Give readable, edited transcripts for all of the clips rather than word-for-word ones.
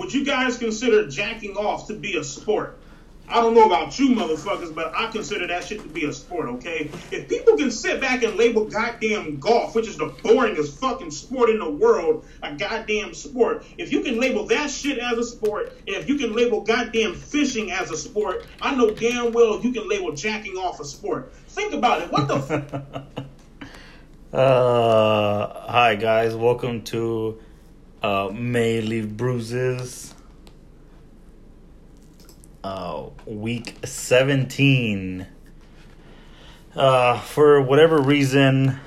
would you guys consider jacking off to be a sport? I don't know about you motherfuckers, but I consider that shit to be a sport, okay? If people can sit back and label goddamn golf, which is the boringest fucking sport in the world, a goddamn sport, if you can label that shit as a sport, and if you can label goddamn fishing as a sport, I know damn well you can label jacking off a sport. Think about it. What the Hi guys, welcome to May Leave Bruises. Week 17. For whatever reason,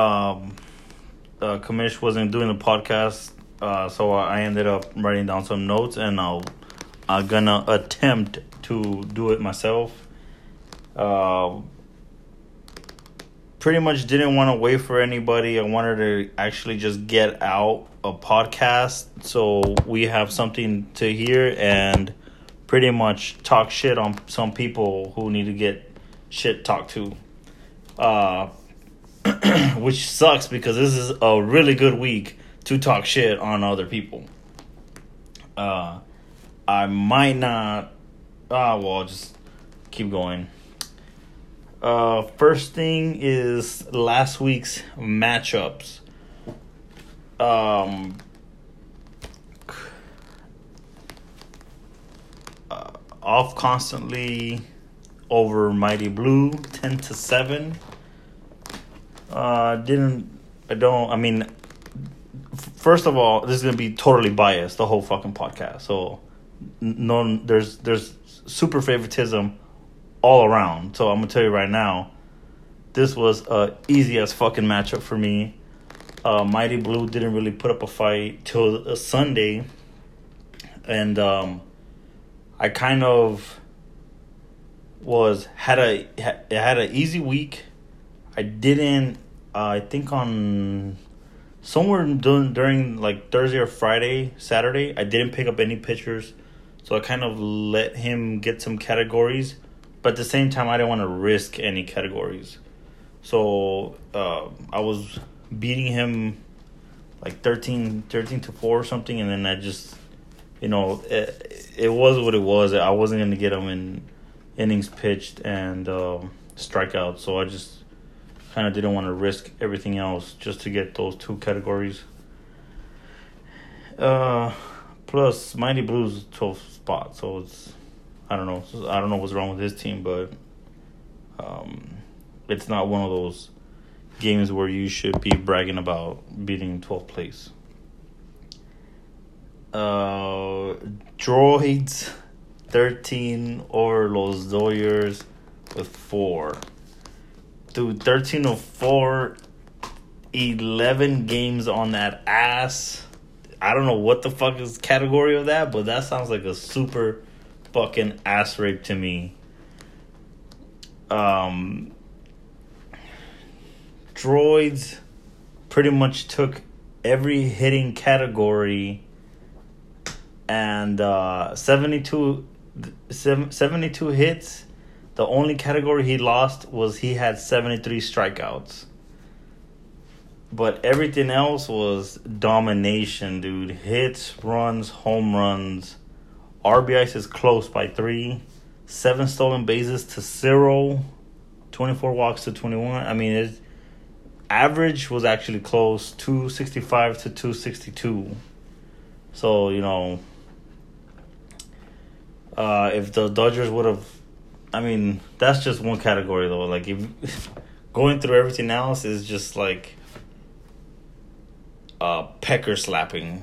Kamish wasn't doing the podcast, so I ended up writing down some notes, and I'm gonna attempt to do it myself. Pretty much didn't want to wait for anybody. I wanted to actually just get out a podcast so we have something to hear and pretty much talk shit on some people who need to get shit talked to. Which sucks because this is a really good week to talk shit on other people. I might not... well, just keep going. First thing is last week's matchups. Off constantly over Mighty Blue 10-7. First of all, this is gonna be totally biased, the whole fucking podcast. So there's super favoritism all around. So I'm gonna tell you right now, this was a easy as fucking matchup for me. Mighty Blue didn't really put up a fight till Sunday, and I kind of had an easy week. I didn't. I think on somewhere during like Thursday or Friday, Saturday, I didn't pick up any pitchers, so I kind of let him get some categories. But at the same time, I didn't want to risk any categories, so I was beating him like 13-4 or something, and then I just. It was what it was. I wasn't going to get him in innings pitched and strikeouts, so I just kind of didn't want to risk everything else just to get those two categories. Plus, Mighty Blues 12th spot, so it's I don't know what's wrong with his team, but it's not one of those games where you should be bragging about beating 12th place. Droids 13 over Los Dodgers with 4. Dude, 13-4, 11 games on that ass. I don't know what the fuck is category of that, but that sounds like a super fucking ass rape to me. Droids pretty much took every hitting category. And 72 hits. The only category he lost was he had 73 strikeouts. But everything else was domination, dude. Hits, runs, home runs. RBIs is close by 3. 7 stolen bases to 0. 24 walks to 21. I mean, his average was actually close. 265 to 262. So, if the Dodgers would have, that's just one category though. Like if going through everything else is just like pecker slapping.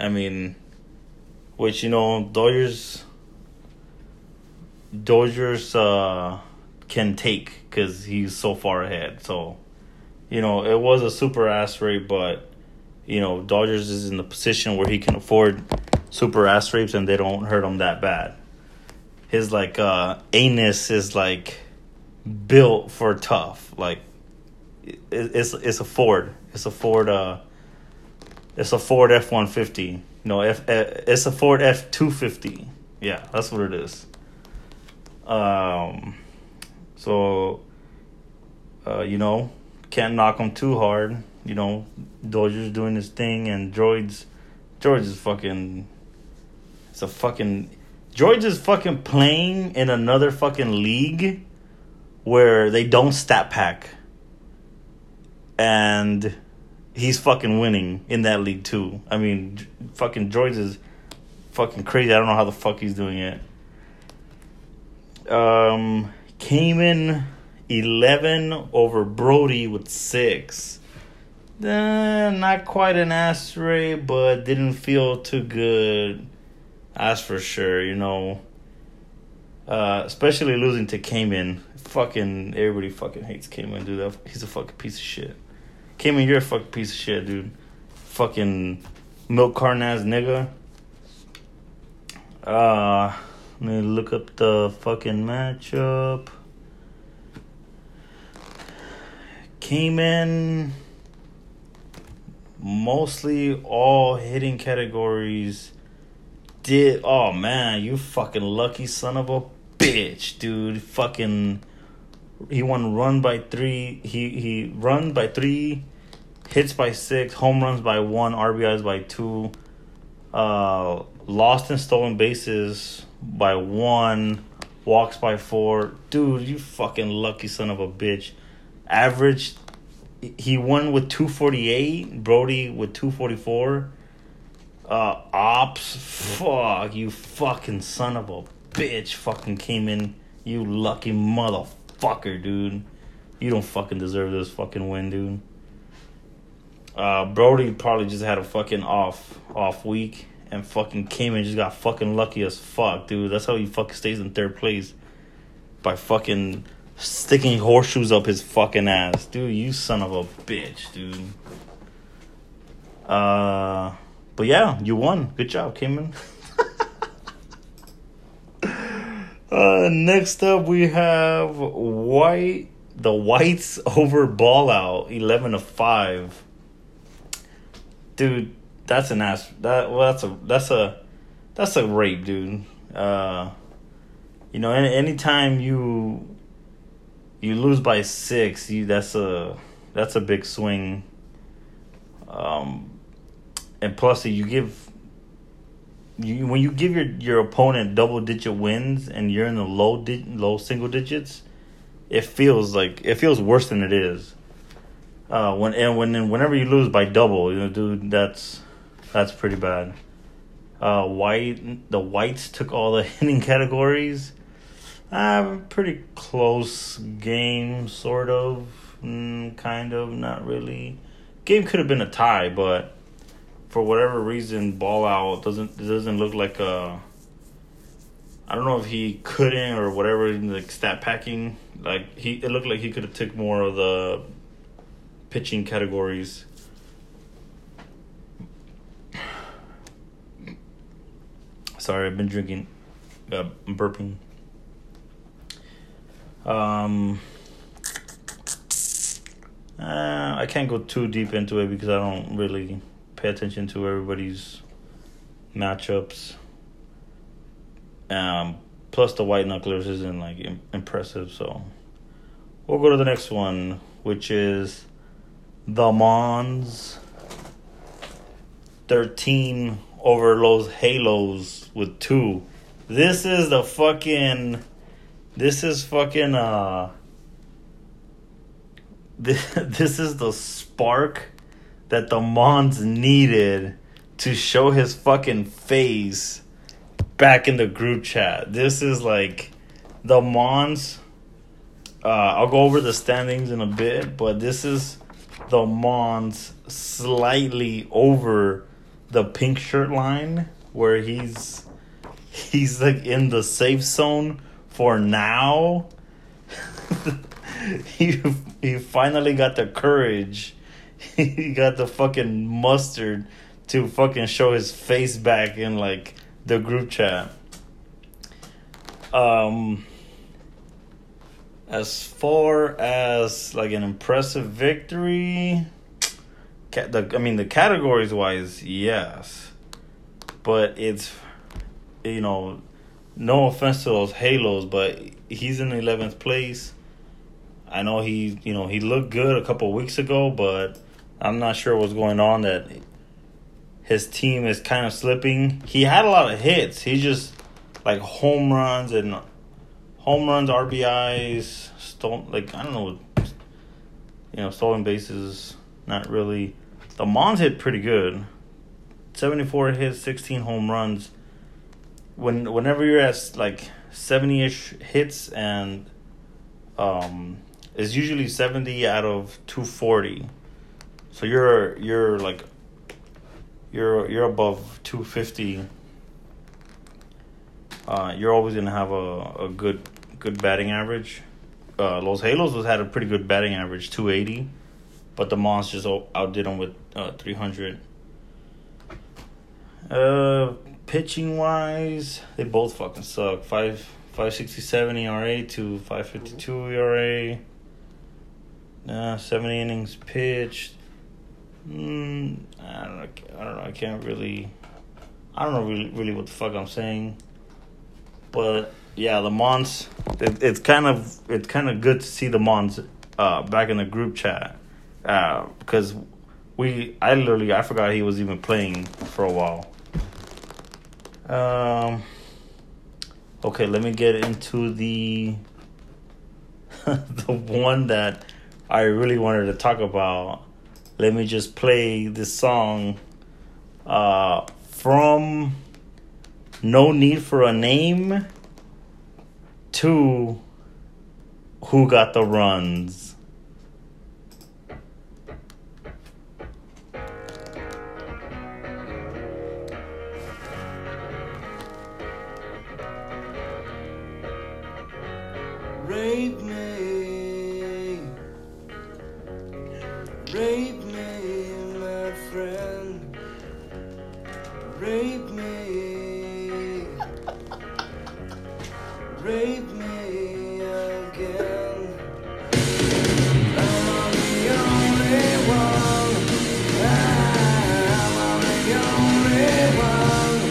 Which Dodgers can take because he's so far ahead. So it was a super ass rape, but Dodgers is in the position where he can afford super ass rapes and they don't hurt him that bad. His anus is built for tough. Like it's a Ford. It's a Ford. It's a Ford F-150. It's a Ford F-250. Yeah, that's what it is. So can't knock him too hard. Dodgers doing his thing, and Droids is fucking It's a fucking... George is fucking playing in another fucking league where they don't stat pack. And he's fucking winning in that league too. I mean, fucking George is fucking crazy. I don't know how the fuck he's doing it. Came in 11 over Brody with 6. Not quite an ass rate, but didn't feel too good. That's for sure, you know. Especially losing to Cayman. Fucking everybody fucking hates Cayman, dude. He's a fucking piece of shit. Cayman, you're a fucking piece of shit, dude. Fucking milk carton ass nigga. Let me look up the fucking matchup. Cayman, mostly all hitting categories. Oh man, you fucking lucky son of a bitch, dude. Fucking, he won run by 3. He run by 3, hits by 6, home runs by 1, RBIs by 2. Lost and stolen bases by 1, walks by 4. Dude, you fucking lucky son of a bitch. Average, he won with 248. Brody with 244. Ops, fuck, you fucking son of a bitch fucking came in. You lucky motherfucker, dude. You don't fucking deserve this fucking win, dude. Brody probably just had a fucking off week. And fucking came in, just got fucking lucky as fuck, dude. That's how he fucking stays in 3rd place. By fucking sticking horseshoes up his fucking ass. Dude, you son of a bitch, dude. But yeah, you won. Good job, Cayman. Next up, we have the Whites over Ball Out, 11-5. Dude, that's an ass. That's a rape, dude. You know, anytime you lose by 6, that's a big swing. And plus, when you give your opponent double-digit wins and you're in the low single digits, it feels worse than it is. Whenever you lose by double, you know, dude, that's pretty bad. The Whites took all the hitting categories. Pretty close game, sort of, kind of, not really. Game could have been a tie, but for whatever reason, Ball Out doesn't look like a. I don't know if he couldn't or whatever, like stat packing. Like it looked like he could have took more of the pitching categories. Sorry, I've been drinking. I'm burping. I can't go too deep into it because I don't really pay attention to everybody's matchups. Plus the White Knucklers isn't like impressive, so we'll go to the next one, which is the Mons 13 over Los Halos with 2. This is the fucking this is the spark that the Mons needed to show his fucking face back in the group chat. This is like the Mons. I'll go over the standings in a bit, but this is the Mons slightly over the pink shirt line, where he's like in the safe zone for now. He finally got the courage. He got the fucking mustard to fucking show his face back in like the group chat. As far as like an impressive victory, the categories wise, yes, but it's, you know, no offense to those Halos, but he's in 11th place. I know he looked good a couple of weeks ago, but I'm not sure what's going on that his team is kind of slipping. He had a lot of hits. He just like home runs, RBIs, I don't know, stolen bases. Not really. The Mons hit pretty good. 74 hits, 16 home runs. Whenever you're at like 70-ish hits and it's usually 70 out of 240. So you're above 250. You're always gonna have a good batting average. Los Halos had a pretty good batting average, 280, but the Mons just outdid them with 300. Pitching wise, they both fucking suck. 5.67 ERA to 5.52 ERA. 70 innings pitched. I don't know. I don't know really what the fuck I'm saying. But yeah, the Mons. It's kind of good to see the Mons back in the group chat because I forgot he was even playing for a while. Okay, let me get into the the one that I really wanted to talk about. Let me just play this song from No Need for a Name to Who Got the Runs. Rape me, my friend. Rape me. Rape me again. I'm the only one. I'm the only one.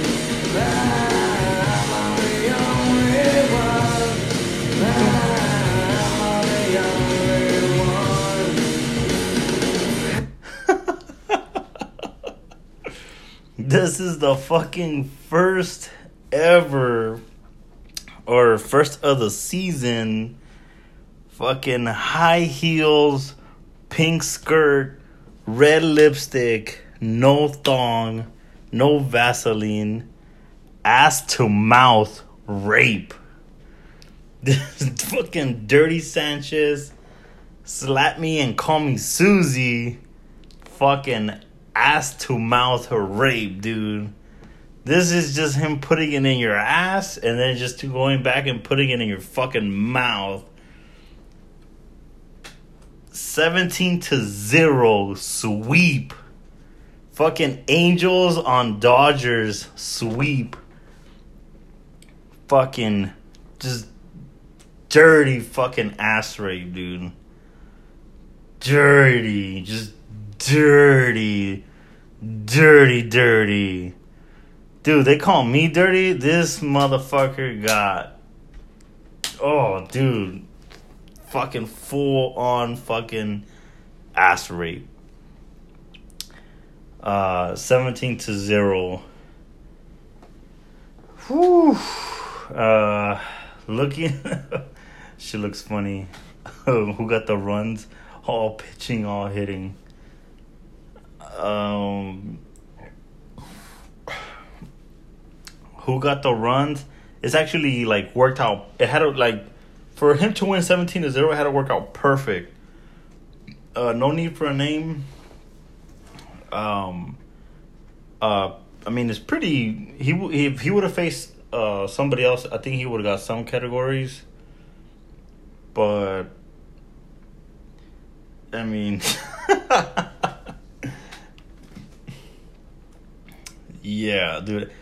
I'm the only one. I'm the only one. This is the fucking first ever or first of the season fucking high heels, pink skirt, red lipstick, no thong, no Vaseline, ass to mouth rape. This fucking Dirty Sanchez, Slap Me and Call Me Susie, fucking ass to mouth rape, dude. This is just him putting it in your ass and then just going back and putting it in your fucking mouth. 17-0 sweep. Fucking Angels on Dodgers sweep. Fucking just dirty fucking ass rape, dude. Dirty. Just dirty. Dirty. Dude, they call me dirty. This motherfucker got... Oh, dude. Fucking full on fucking ass rape. 17-0. Whew. Looking... She looks funny. Who got the runs? All pitching, all hitting. Who got the runs? It's actually like worked out. It had to like for him to win 17-0. It had to work out perfect. No Need for a Name. I mean, it's pretty. If he would have faced somebody else, I think he would have got some categories. But I mean, yeah, dude.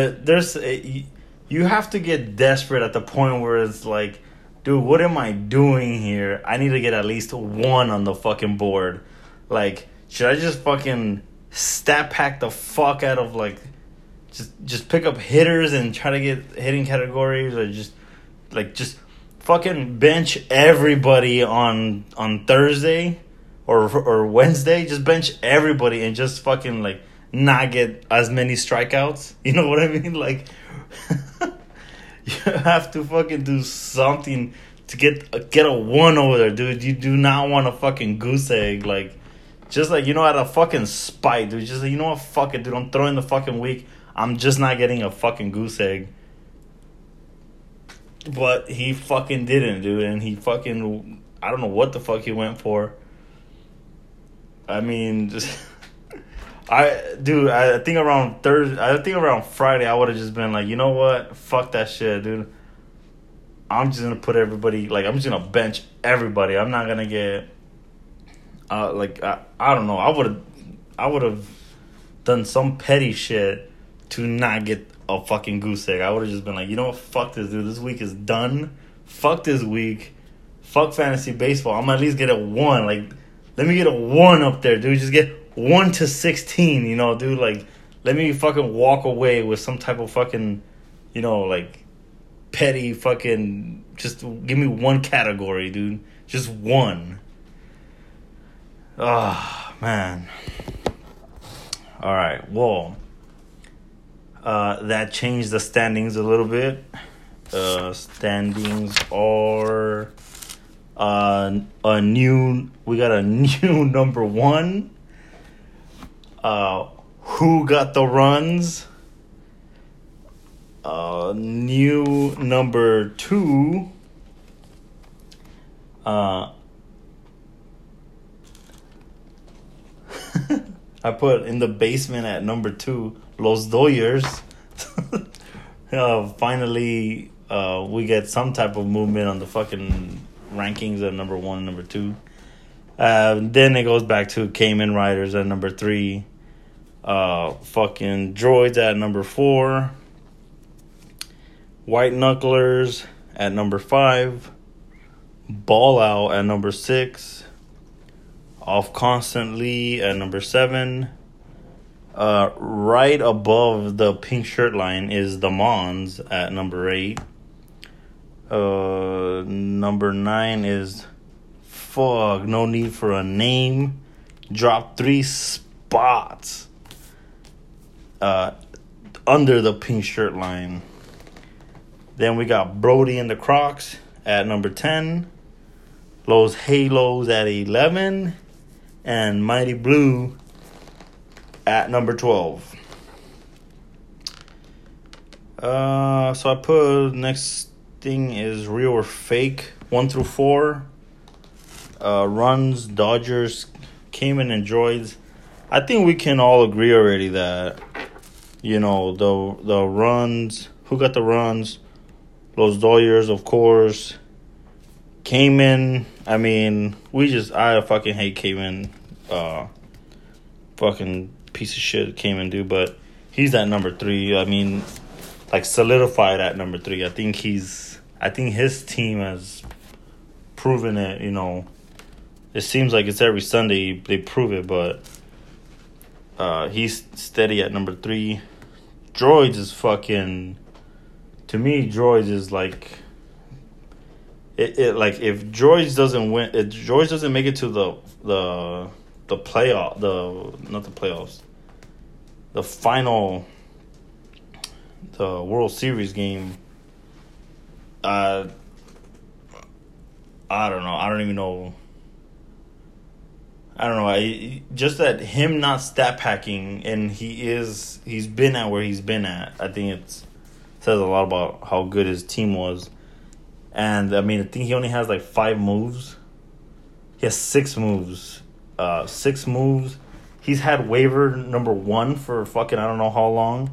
You have to get desperate at the point where it's like, dude, what am I doing here? I need to get at least one on the fucking board. Like, should I just fucking stat pack the fuck out of like, just pick up hitters and try to get hitting categories, or just fucking bench everybody on Thursday or Wednesday? Just bench everybody and just fucking like not get as many strikeouts. You know what I mean? Like, you have to fucking do something to get a 1 over there, dude. You do not want a fucking goose egg. Like, just like, out of fucking spite, dude. Just like, you know what? Fuck it, dude. I'm throwing the fucking week. I'm just not getting a fucking goose egg. But he fucking didn't, dude. And he fucking, I don't know what the fuck he went for. I mean, just, I think around Friday, I would have just been like, you know what? Fuck that shit, dude. I'm just gonna put everybody, like, I'm just gonna bench everybody. I'm not gonna get, I don't know. I would have done some petty shit to not get a fucking goose egg. I would have just been like, you know what? Fuck this, dude. This week is done. Fuck this week. Fuck fantasy baseball. I'm gonna at least get a 1. Like, let me get a 1 up there, dude. Just get 1 to 16, dude. Like, let me fucking walk away with some type of fucking, like, petty fucking, just give me 1 category, dude. Just 1. Oh, man. All right, well, that changed the standings a little bit. Standings are we got a new number 1. Who got the runs? New number 2. I put in the basement at number 2, Los Doyers. Finally, we get some type of movement on the fucking rankings at number 1 and number 2. Then it goes back to Cayman Riders at number 3. Fucking Droids at number 4. White Knucklers at number 5. Ball Out at number 6. Off Constantly at number 7. Right above the pink shirt line is the Mons at number 8. Number 9 is no need for a name. Dropped 3 spots under the pink shirt line. Then we got Brody and the Crocs at number 10. Los Halos at 11. And Mighty Blue at number 12. So I put next thing is real or fake, 1 through 4. Runs, Dodgers, Cayman, and Droids. I think we can all agree already that, the runs, who got the runs? Los Doyers, of course. Cayman, I mean, I fucking hate Cayman. Fucking piece of shit Cayman, dude. But he's at number 3. I mean, like, solidified at number 3. I think his team has proven it, It seems like it's every Sunday they prove it, but he's steady at number 3. Droids is fucking, to me, Droids is like, like, if Droids doesn't make it to the playoff, not the playoffs, the final, the World Series game, I don't know. I don't even know. I don't know. Just that him not stat packing, and he's been at where he's been at. I think it says a lot about how good his team was. And I mean, I think he only has like 5 moves. He has 6 moves. 6 moves. He's had waiver number 1 for fucking I don't know how long.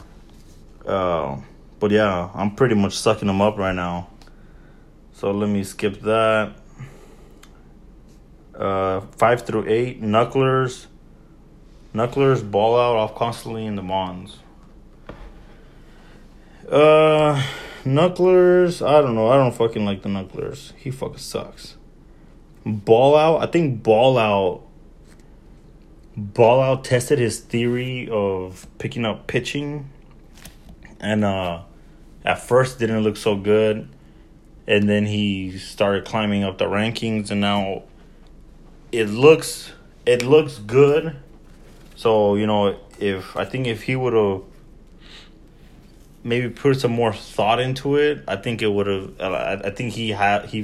But yeah, I'm pretty much sucking him up right now. So let me skip that. 5 through 8, Knucklers, Ball Out, Off Constantly, and the Mons. Knucklers, I don't know. I don't fucking like the Knucklers. He fucking sucks. Ball Out, I think Ball Out tested his theory of picking up pitching, and at first didn't look so good, and then he started climbing up the rankings, and now it looks good. So if he would have maybe put some more thought into it, I think it would have. I think he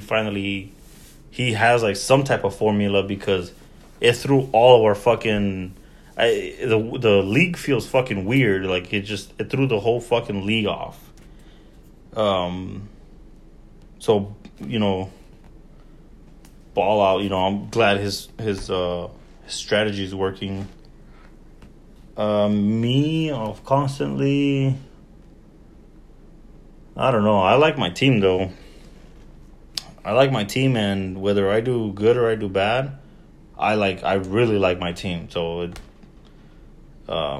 has like some type of formula because it threw all of our fucking. The league feels fucking weird. Like it threw the whole fucking league off. So ball out. I'm glad his strategy is working. Me of constantly. I don't know. I like my team though. I like my team, and whether I do good or I do bad, I really like my team. So, I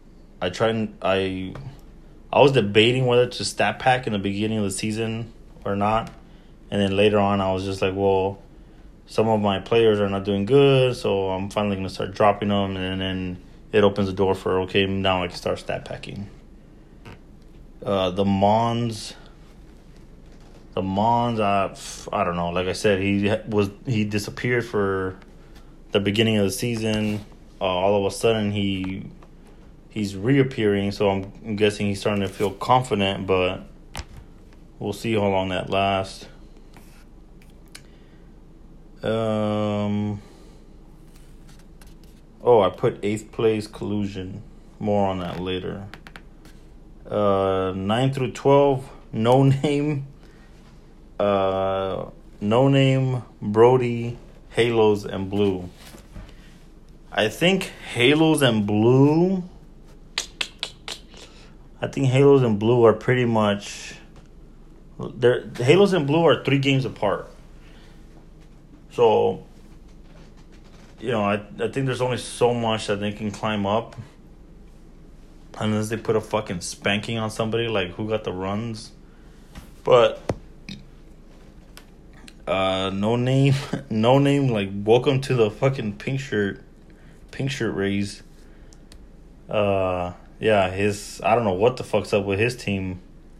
was debating whether to stat pack in the beginning of the season or not, and then later on I was just like, well, some of my players are not doing good, so I'm finally gonna start dropping them, and then it opens the door for okay, now I can start stat packing. The Mons, I don't know. Like I said, he disappeared for the beginning of the season. All of a sudden, he's reappearing. So I'm guessing he's starting to feel confident, but we'll see how long that lasts. I put 8th place Collusion. More on that later. 9 through 12, No Name, Brody, Halos, and Blue. I think Halos and Blue are pretty much. Halos and Blue are 3 games apart. So, I think there's only so much that they can climb up. Unless they put a fucking spanking on somebody, like who got the runs. But no name, like welcome to the fucking pink shirt raise. I don't know what the fuck's up with his team.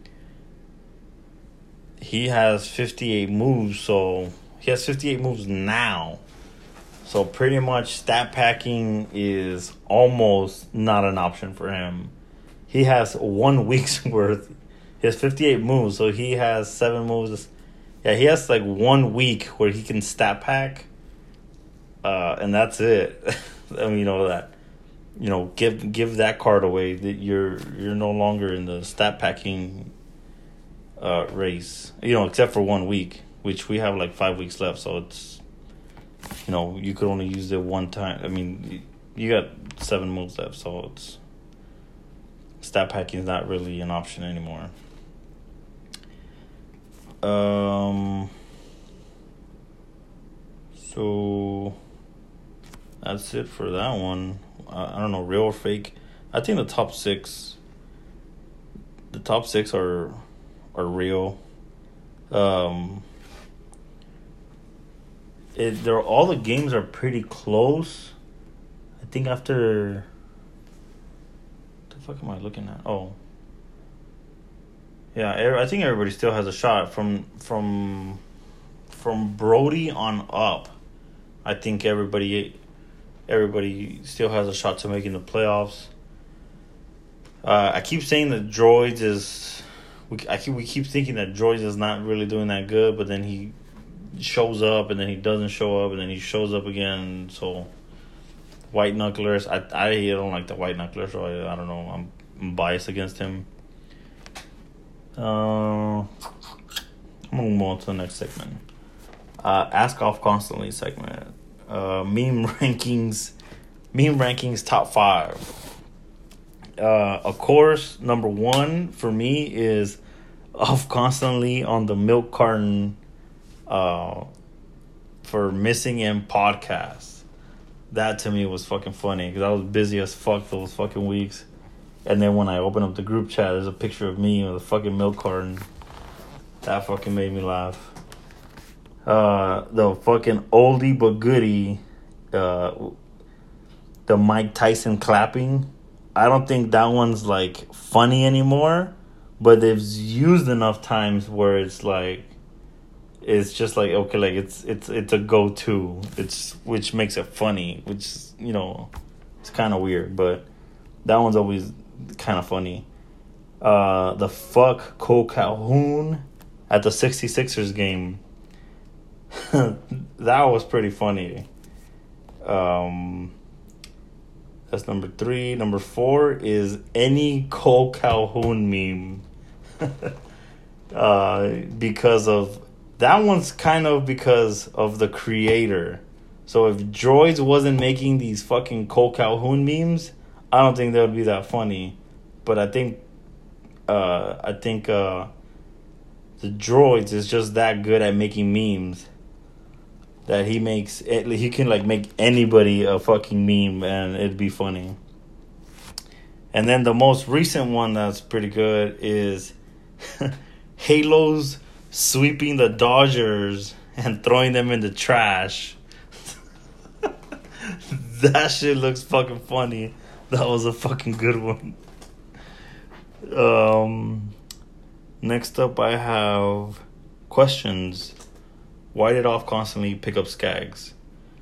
He has 58 moves, so he has 58 moves now. So pretty much stat packing is almost not an option for him. He has 1 week's worth. He has 58 moves, so he has 7 moves. Yeah, he has like 1 week where he can stat pack. And that's it. I mean, give that card away. That you're no longer in the stat packing race. Except for 1 week, which we have like 5 weeks left, so it's you could only use it one time. I mean, you got 7 moves left, so it's stat packing is not really an option anymore. So that's it for that one. I don't know, real or fake. I think the top six are real. All the games are pretty close. I think after. What the fuck am I looking at? Oh. Yeah, I think everybody still has a shot from Brody on up. I think everybody still has a shot to making the playoffs. I keep saying that Droids is. We keep thinking that Droids is not really doing that good, but then he shows up and then he doesn't show up and then he shows up again. So White Knucklers, I don't like the White Knuckler, so I don't know. I'm biased against him. I'm gonna move on to the next segment. Ask Off Constantly segment. Meme rankings top 5. Of course, number 1 for me is Off Constantly on the milk carton for Missing M podcast. That to me was fucking funny because I was busy as fuck those fucking weeks. And then when I open up the group chat, there's a picture of me with a fucking milk carton. That fucking made me laugh. The fucking oldie but goodie, the Mike Tyson clapping. I don't think that one's like funny anymore, but they've used enough times where it's just like okay, like it's a go-to. Which makes it funny, which it's kind of weird, but That one's always kind of funny. The fuck Cole Calhoun at the 66ers game. That was pretty funny. That's number 3. Number 4 is any Cole Calhoun meme. Because of that one's kind of because of the creator. So if Droids wasn't making these fucking Cole Calhoun memes, I don't think they would be that funny. But I think the Droids is just that good at making memes that he can like make anybody a fucking meme and it'd be funny. And then the most recent one that's pretty good is Halo's sweeping the Dodgers and throwing them in the trash. That shit looks fucking funny. That was a fucking good one. Next up I have questions. Why did Off constantly pick up Skags?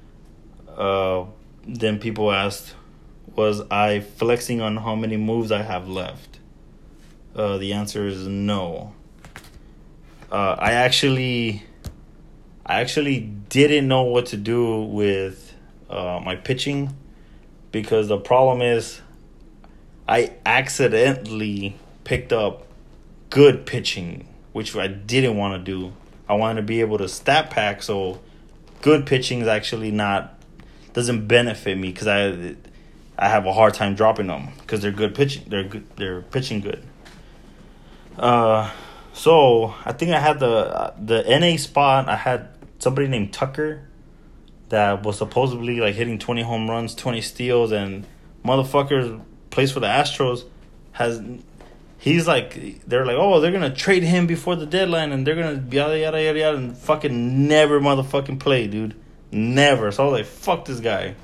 Then people asked, was I flexing on how many moves I have left? The answer is no. I actually didn't know what to do with my pitching, because the problem is I accidentally picked up good pitching, which I didn't want to do. I wanted to be able to stat pack, so good pitching is actually doesn't benefit me, because I have a hard time dropping them because they're good pitching. They're pitching good. So I think I had the NA spot. I had somebody named Tucker that was supposedly like hitting 20 home runs, 20 steals, and motherfucker plays for the Astros. He's like, they're like, oh, they're gonna trade him before the deadline, and they're gonna yada yada yada yada, and fucking never motherfucking play, dude, never. So I was like, fuck this guy.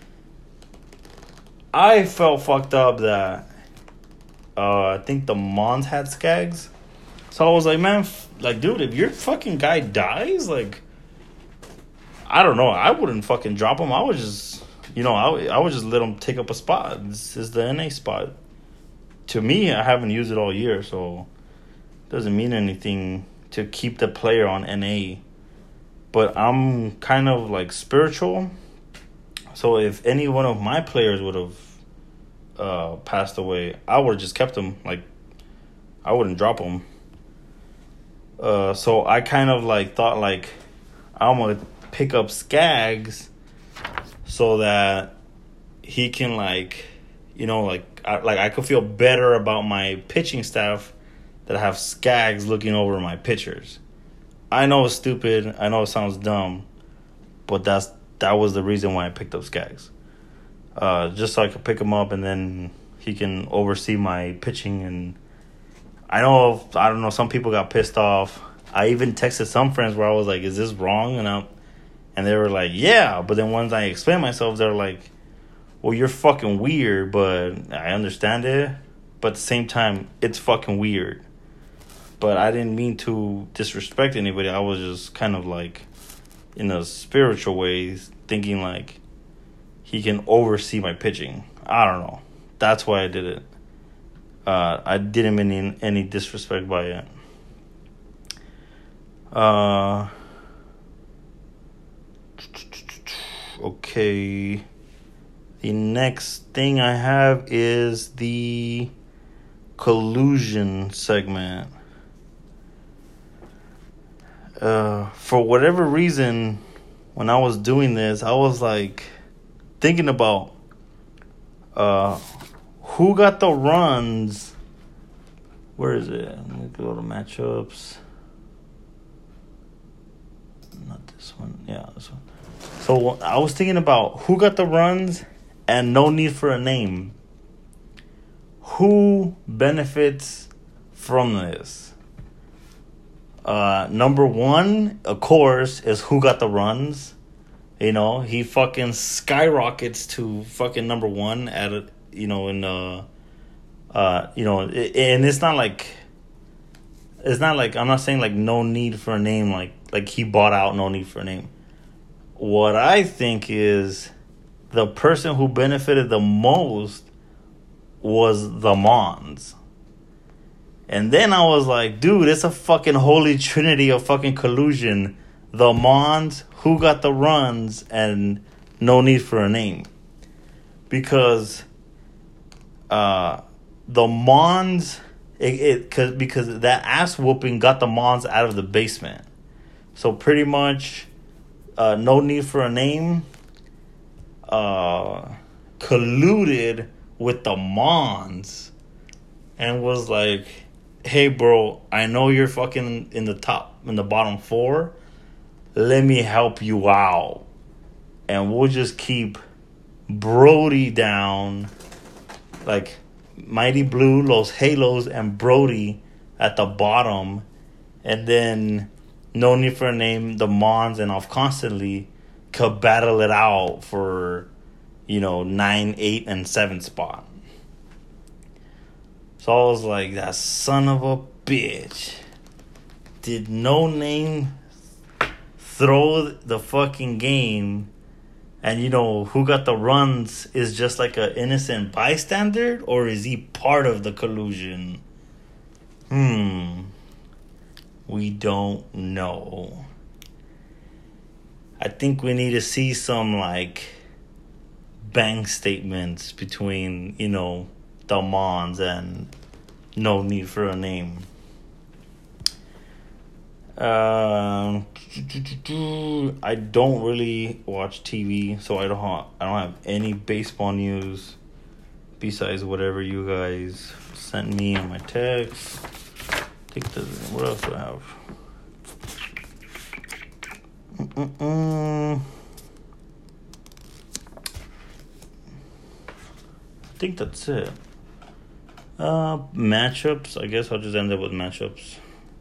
I felt fucked up that I think the Mons had Skags. So I was like, man, like, dude, if your fucking guy dies, like, I don't know, I wouldn't fucking drop him. I would just, I would just let him take up a spot. This is the NA spot. To me, I haven't used it all year, so it doesn't mean anything to keep the player on NA. But I'm kind of like spiritual. So if any one of my players would have passed away, I would have just kept him. Like, I wouldn't drop him. So I kind of like thought like I'm gonna pick up Skags so that he can like, I could feel better about my pitching staff that I have Skags looking over my pitchers. I know it's stupid. I know it sounds dumb, but that was the reason why I picked up Skags. Just so I could pick him up and then he can oversee my pitching. And I don't know, some people got pissed off. I even texted some friends where I was like, is this wrong? And they were like, yeah. But then once I explained myself, they're like, well, you're fucking weird, but I understand it. But at the same time, it's fucking weird. But I didn't mean to disrespect anybody. I was just kind of like, in a spiritual way, thinking like he can oversee my pitching. I don't know. That's why I did it. I didn't mean any disrespect by it. Okay. The next thing I have is the collusion segment. For whatever reason, when I was doing this, I was like thinking about who got the runs. Where is it? Let me go to matchups. Not this one. Yeah, this one. So I was thinking about who got the runs and no need for a name. Who benefits from this? Number one, of course, is who got the runs. He fucking skyrockets to fucking number one at a, and it's not like I'm not saying like no need for a name, like he bought out no need for a name. What I think is the person who benefited the most was the Mons. And then I was like, dude, it's a fucking holy trinity of fucking collusion. The Mons, Who Got the Runs, and No Need for a Name. Because the Mons, because that ass whooping got the Mons out of the basement. So pretty much, No Need for a Name colluded with the Mons and was like, hey bro, I know you're fucking in the bottom 4. Let me help you out. And we'll just keep Brody down. Like Mighty Blue, Los Halos, and Brody at the bottom. And then No Need for a Name, the Mons, and Off Constantly could battle it out for, 9, 8, and 7 spot. So I was like, that son of a bitch. Did No Name throw the fucking game? And Who Got the Runs is just like an innocent bystander? Or is he part of the collusion? We don't know. I think we need to see some bank statements between, the Mons and No Need for a Name. I don't really watch TV, so I don't have any baseball news besides whatever you guys sent me on my text. What else do I have? I think that's it. Matchups. I guess I'll just end up with matchups.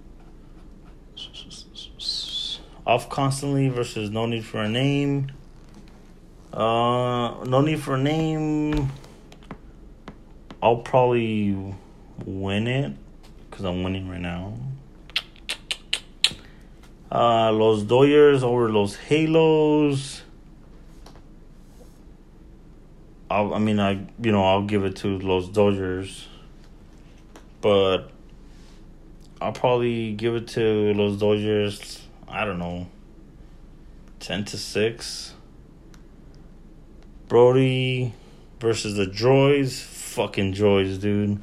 Off Constantly versus No Need for a Name. No Need for a Name. I'll probably win it because I'm winning right now. Los Dodgers over Los Halos. I'll give it to Los Dodgers, but I'll probably give it to Los Dodgers. I don't know, 10-6. Brody versus the Droids. Fucking Droids, dude.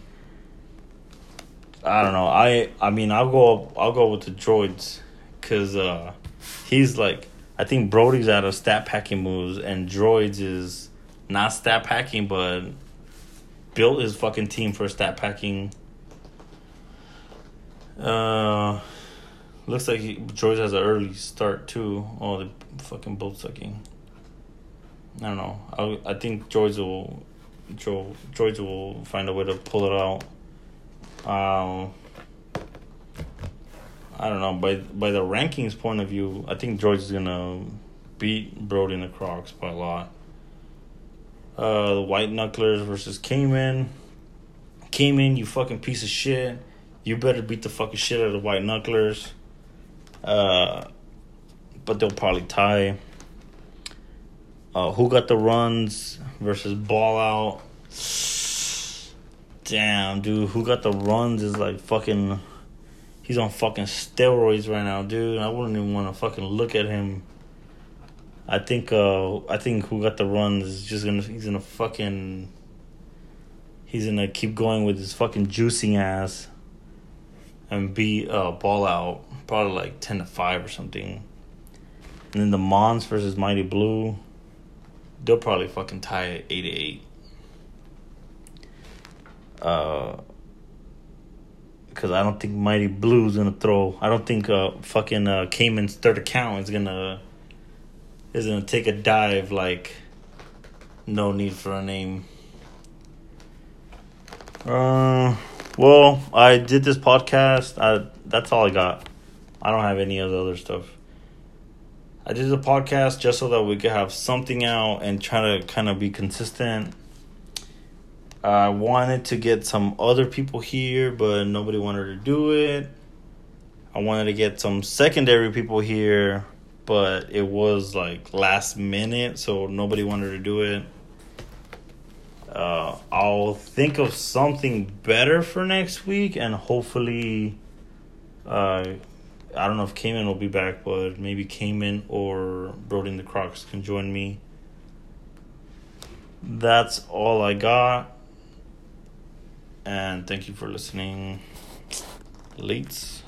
I don't know. I'll go with the Droids because he's like, I think Brody's out of stat packing moves and Droids is not stat packing, but built his fucking team for stat packing. Looks like Droids has an early start too. Oh, they're fucking both sucking. I don't know. I think Droids will find a way to pull it out. I don't know. By the rankings point of view, I think Droids is gonna beat Brody and the Crocs by a lot. The White Knucklers versus Cayman. Cayman, you fucking piece of shit. You better beat the fucking shit out of the White Knucklers. But they'll probably tie. Who Got the Runs versus Ball Out. Damn, dude. Who Got the Runs is like fucking... He's on fucking steroids right now, dude. I wouldn't even want to fucking look at him. I think Who Got the Runs is just gonna... He's gonna keep going with his fucking juicing ass and beat Ball Out probably like 10-5 or something. And then the Mons versus Mighty Blue, they'll probably fucking tie at 8-8. Because I don't think Mighty Blue's gonna throw. I don't think fucking Cayman's third account is gonna take a dive like No Need for a Name. Well, I did this podcast. That's all I got. I don't have any of the other stuff. I did the podcast just so that we could have something out and try to kind of be consistent. I wanted to get some other people here, but nobody wanted to do it. I wanted to get some secondary people here, but it was like last minute, so nobody wanted to do it. I'll think of something better for next week, and hopefully, I don't know if Cayman will be back, but maybe Cayman or Brody and the Crocs can join me. That's all I got. And thank you for listening. Lates.